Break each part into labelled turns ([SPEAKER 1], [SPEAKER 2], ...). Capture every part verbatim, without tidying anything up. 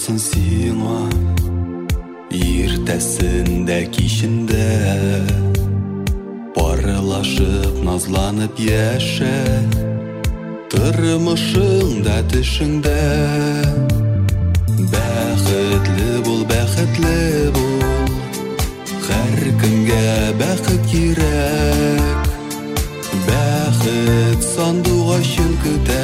[SPEAKER 1] болсын сиңа, ертесінде кешінде барылашып назланып яшә, тормышыңда төшеңдә. Бәхетле бул, бәхетле бул, һәркемгә бәхет кирәк. Бәхет сандугачын көтә,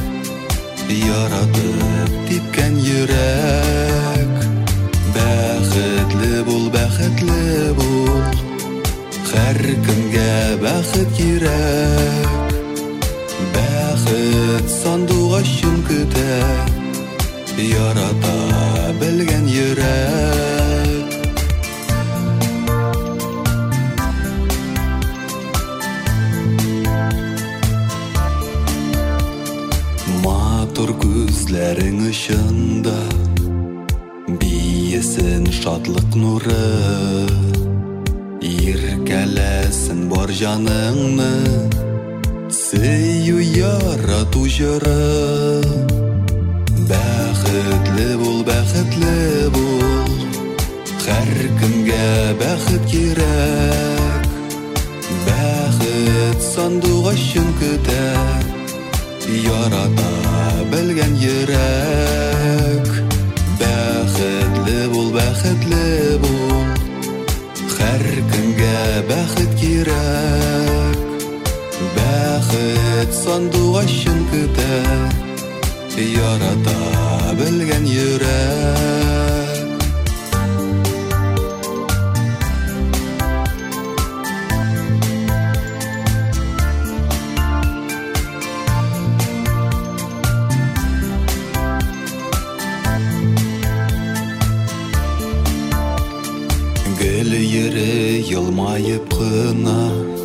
[SPEAKER 1] яратып типкән йөрәк. Бәхетле бул, бәхетле бул, һәркемгә бәхет кирәк. Бәхет сандугачын көтә, ярата белгән йөрәк. Матур күзләрең ышында биесен шатлык нуры, иркәләсен бар җаныңны, сөю ярату җыры. Бәхетле бул, бәхетле бул, һәркемгә бәхет кирәк. Бәхет сандугачын көтә, ярата белгән йөрәк. Бәхетле бул, бәхетле бул, һәркемгә бәхет кирәк. Бәхет сандугачын көтә, ярата белгән йөрәк. Гөл йөре елмаеп кына,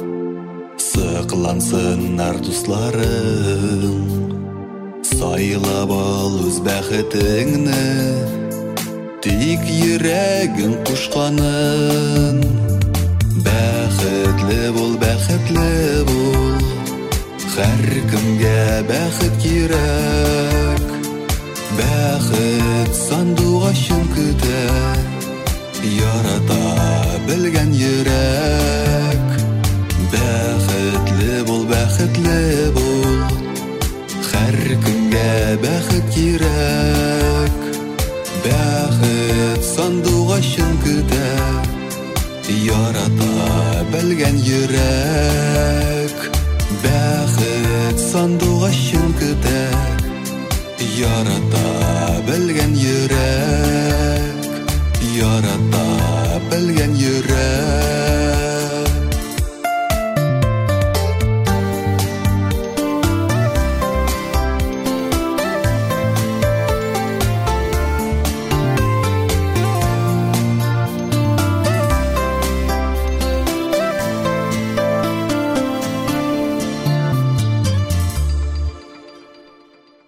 [SPEAKER 1] сыклансыннар дусларың. Сайлап ал үз бәхетеңне, тик йөрәгең кушканын. Бәхетле бул, бәхетле бул, һәркемгә бәхет кирәк. Бәхет сандугачын көтә, ярата белгән йөрәк. Бәхетле бул, бәхетле бул, һәркемгә бәхет кирәк. Бәхет сандугачын көтә, ярата белгән йөрәк. Бәхет сандугачын көтә, ярата белгән йөрәк.